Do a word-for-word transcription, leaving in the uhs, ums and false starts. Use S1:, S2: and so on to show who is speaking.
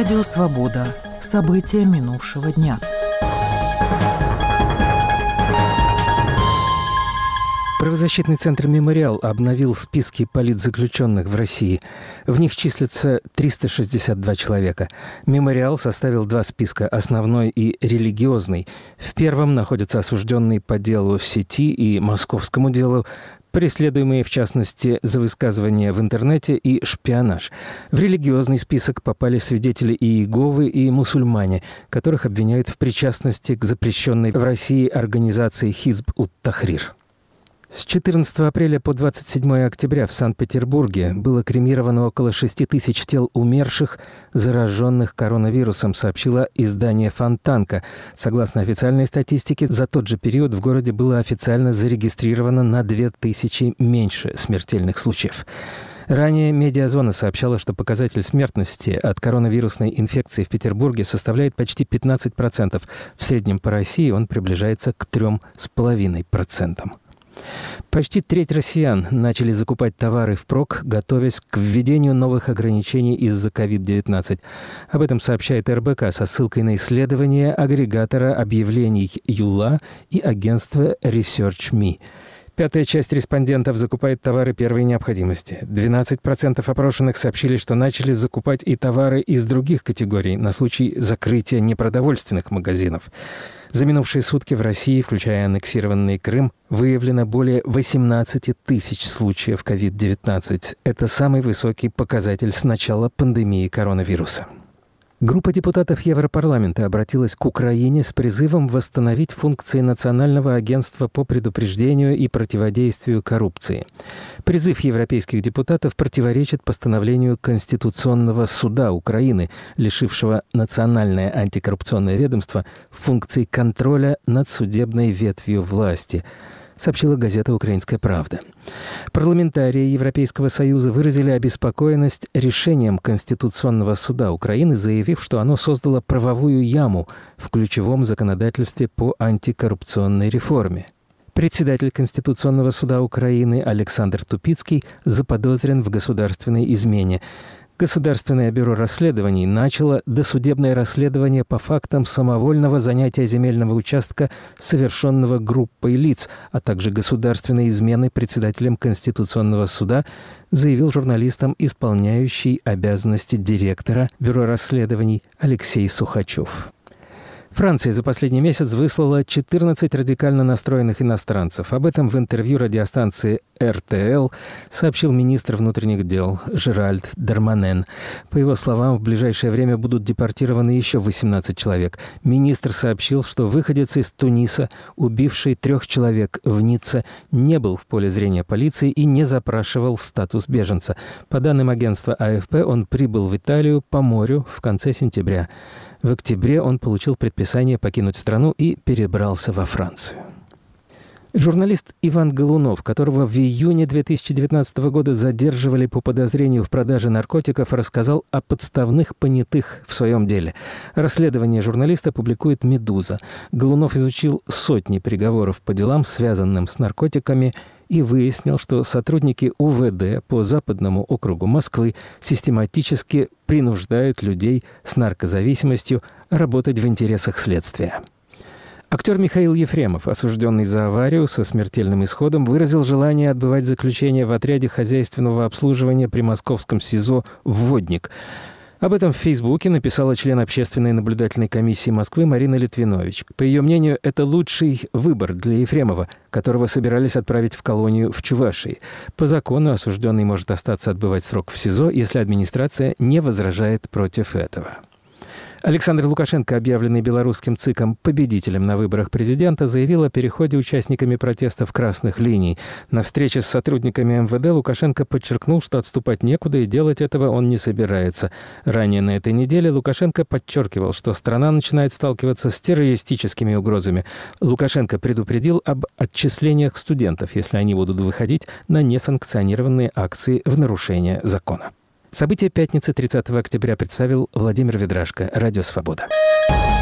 S1: Радио «Свобода». События минувшего дня.
S2: Правозащитный центр «Мемориал» обновил списки политзаключенных в России. В них числятся триста шестьдесят два человека. «Мемориал» составил два списка – основной и религиозный. В первом находятся осужденные по делу в сети и московскому делу, преследуемые, в частности, за высказывания в интернете и шпионаж. В религиозный список попали свидетели Иеговы и мусульмане, которых обвиняют в причастности к запрещенной в России организации «Хизб ут-Тахрир». С четырнадцатого апреля по двадцать седьмое октября в Санкт-Петербурге было кремировано около шести тысяч тел умерших, зараженных коронавирусом, сообщило издание «Фонтанка». Согласно официальной статистике, за тот же период в городе было официально зарегистрировано на две тысячи меньше смертельных случаев. Ранее «Медиазона» сообщала, что показатель смертности от коронавирусной инфекции в Петербурге составляет почти пятнадцать процентов. В среднем по России он приближается к трем с половиной процентам. Почти треть россиян начали закупать товары впрок, готовясь к введению новых ограничений из-за ковид девятнадцать. Об этом сообщает эр бэ ка со ссылкой на исследование агрегатора объявлений «Юла» и агентства Research точка ми. Пятая часть респондентов закупает товары первой необходимости. двенадцать процентов опрошенных сообщили, что начали закупать и товары из других категорий на случай закрытия непродовольственных магазинов. За минувшие сутки в России, включая аннексированный Крым, выявлено более восемнадцать тысяч случаев ковид девятнадцать. Это самый высокий показатель с начала пандемии коронавируса. Группа депутатов Европарламента обратилась к Украине с призывом восстановить функции Национального агентства по предупреждению и противодействию коррупции. Призыв европейских депутатов противоречит постановлению Конституционного суда Украины, лишившего Национальное антикоррупционное ведомство функций контроля над судебной ветвью власти, сообщила газета «Украинская правда». Парламентарии Европейского Союза выразили обеспокоенность решением Конституционного суда Украины, заявив, что оно создало правовую яму в ключевом законодательстве по антикоррупционной реформе. Председатель Конституционного суда Украины Александр Тупицкий заподозрен в государственной измене. Государственное бюро расследований начало досудебное расследование по фактам самовольного занятия земельного участка, совершенного группой лиц, а также государственной измены председателем Конституционного суда, заявил журналистам исполняющий обязанности директора бюро расследований Алексей Сухачев. Франция за последний месяц выслала четырнадцать радикально настроенных иностранцев. Об этом в интервью радиостанции эр тэ эл сообщил министр внутренних дел Жеральд Дарманен. По его словам, в ближайшее время будут депортированы еще восемнадцать человек. Министр сообщил, что выходец из Туниса, убивший трех человек в Ницце, не был в поле зрения полиции и не запрашивал статус беженца. По данным агентства а эф пэ, он прибыл в Италию по морю в конце сентября. В октябре он получил предписание покинуть страну и перебрался во Францию. Журналист Иван Голунов, которого в июне две тысячи девятнадцатого года задерживали по подозрению в продаже наркотиков, рассказал о подставных понятых в своем деле. Расследование журналиста публикует «Медуза». Голунов изучил сотни приговоров по делам, связанным с наркотиками, и выяснил, что сотрудники у вэ дэ по Западному округу Москвы систематически принуждают людей с наркозависимостью работать в интересах следствия. Актер Михаил Ефремов, осужденный за аварию со смертельным исходом, выразил желание отбывать заключение в отряде хозяйственного обслуживания при московском СИЗО «Вводник». Об этом в Фейсбуке написала член общественной наблюдательной комиссии Москвы Марина Литвинович. По ее мнению, это лучший выбор для Ефремова, которого собирались отправить в колонию в Чувашии. По закону осужденный может остаться отбывать срок в СИЗО, если администрация не возражает против этого. Александр Лукашенко, объявленный белорусским ЦИКом победителем на выборах президента, заявил о переходе участниками протестов красных линий. На встрече с сотрудниками эм вэ дэ Лукашенко подчеркнул, что отступать некуда и делать этого он не собирается. Ранее на этой неделе Лукашенко подчеркивал, что страна начинает сталкиваться с террористическими угрозами. Лукашенко предупредил об отчислениях студентов, если они будут выходить на несанкционированные акции в нарушение закона. События пятницы тридцатого октября представил Владимир Ведрашко. Радио «Свобода».